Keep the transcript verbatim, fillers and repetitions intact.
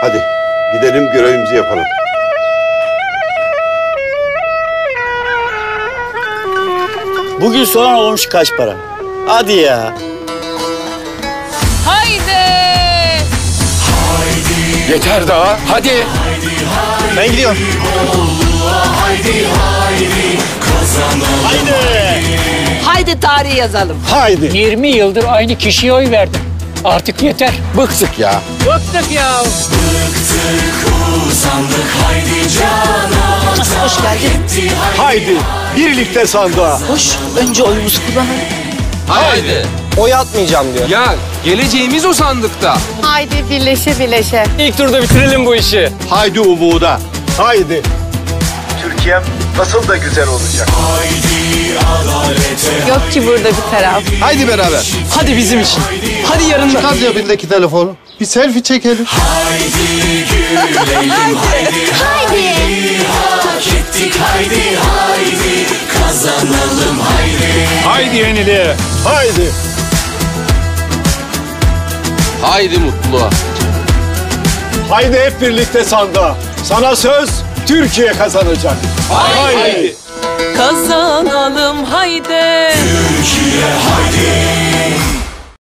Hadi gidelim görevimizi yapalım. Bugün soğan olmuş kaç para? Hadi ya. Haydi. Yeter daha. Hadi. Ben gidiyorum. Haydi haydi kazanalım. Haydi. Haydi tarih yazalım. Haydi. yirmi yıldır aynı kişiye oy verdim. Artık yeter. Bıktık ya. Bıktık ya. Bıktık usandık haydi cana. Hoş geldin. Haydi. Birlikte sandığa. Hoş. Önce oyumuzu kullanalım. Haydi. Oy atmayacağım diyor. Ya geleceğimiz o sandıkta. Haydi birleşe birleşe. İlk turda bitirelim bu işi. Haydi umuda. Haydi. Türkiye'm nasıl da güzel olacak. Haydi adalete. Yok ki burada bir taraf. Haydi beraber. Hadi bizim için. Hadi yarın da. Çıkar cebindeki telefonu. Bir selfie çekelim. Haydi gülelim haydi. Haydi. Hak ettik haydi haydi. Kazanalım haydi. Haydi yeniliğe. Haydi. Haydi mutluğa. Haydi hep birlikte sandığa. Sana söz Türkiye kazanacak. Haydi. Kazanalım haydi. Türkiye haydi.